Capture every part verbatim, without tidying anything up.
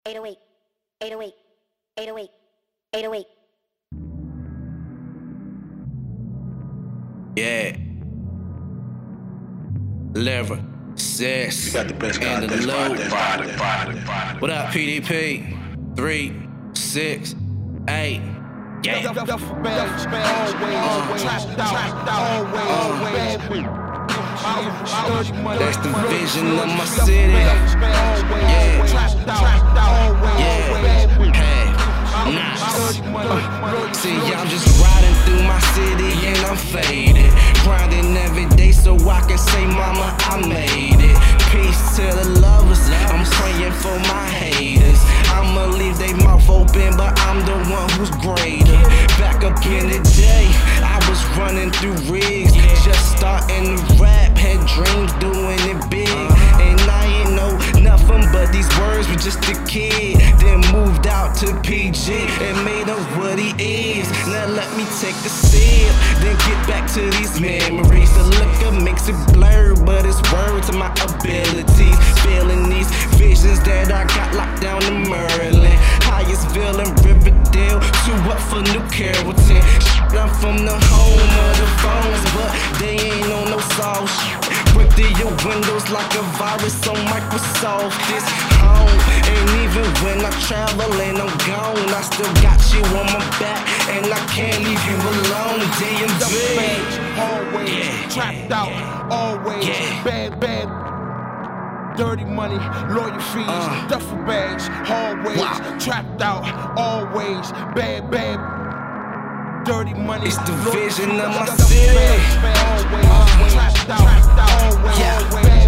eight oh eight, eight oh eight, eight oh eight, eight oh eight. Yeah. Liver, sis, You got the best and the goddamn loop. spot there, spot there, spot there. What up, P D P? Three, six, eight. Yeah. That's the vision of my city. Yeah. Yeah. Hey. Nah. See, I'm just riding through my city and I'm faded. Grinding every day so I can say, mama, I made it. Peace to the lovers, I'm praying for my haters. I'ma leave they mouth open, but I'm the one who's greater. Back up in the day, I was running through rigs, just starting to rap, had dreams doing it big. And I ain't know nothing but these words were just a kid. Then moved out to P G and made up what he is. Now let me take a sip, then get back to these memories. The liquor makes it blur, but it's word to my abilities. Feeling these visions that I got locked down in Maryland. Hyattsville and Riverdale, two up for New Carrollton. I'm from the home of the phones, but they ain't on no soft shit. Break through your windows like a virus on Microsoft. This home, and even when I travel and I'm gone, I still got you on my back, and I can't leave you alone. D M V, always yeah, trapped yeah, out, yeah. always Yeah. bad, bad. Dirty money, lawyer fees, Uh. duffel bags, always Wow. trapped out, always bad, bad. Dirty money, It's the lawyer vision fees, of my duffel city. bags, always trapped out, always Yeah. bad.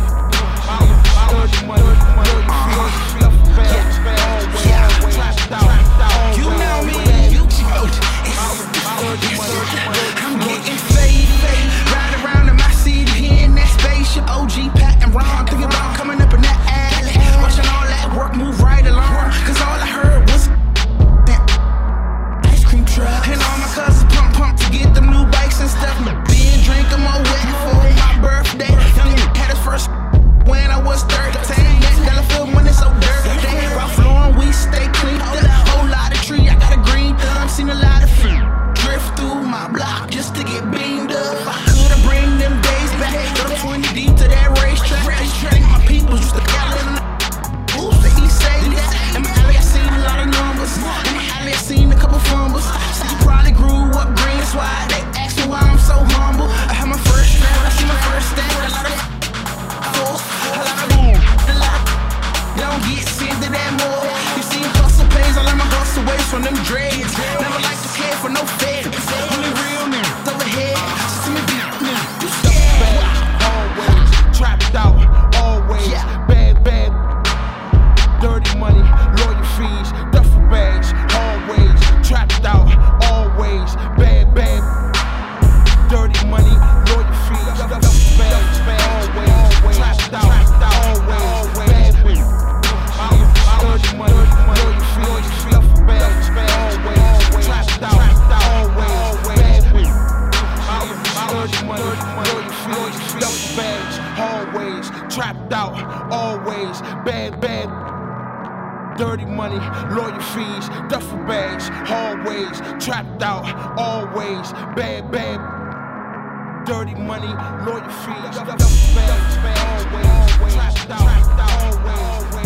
Dirty money, lawyer fees, duffel bags, always Yeah. trapped out, You know me, always you know. dirty money. I'm getting faded, ride around in my city, here in that spaceship. O G, Pat, and Ron, thinking about coming up in that alley, watching all that work move right along. Cause all I heard was that ice cream truck, and all my cousins pump pump to get them new bikes and stuff. Being drinking more wet for my birthday. Young nigga had his first when I was thirteen. Dollar feel when it's so dirty. Ralph Lauren, we stay clean up. Whole lot of tree, I got a green thumb, seen a lot of feet. Drift through my block just to get beamed up. I could've bring them days back. Go twenty deep to that racetrack. Racetrack, my people used to call it. Oops, the east side. In my alley, I seen a lot of numbers. In my alley, I seen a couple fumbles. So you probably grew up green, that's why they ask me why I'm so humble. I had my first strap, I see my first stack. A lot of force, a lot of boom, a lot of. Don't get sent to that more. You see, hustle pays, I learn my hustle ways from them dreads. Never like to care for no fed. Only real niggas overhead. So see me beat me. You scared? Always trapped out, always bad, bad. Dirty money, lawyer fees, duffel bags, always trapped out, always bad, bad. Dirty money, lawyer fees, duffel bags, always trapped out, always bad. Dirty money, lawyer fees, duffel bags, always trapped out, always bad. Dirty money, lawyer fees, duffel bags, always trapped out, always bad, bad. Dirty money, lawyer fees, duffel bags, always trapped out, always bad, bad. Dirty money, lawyer fees, duffel bags, always trapped out, always.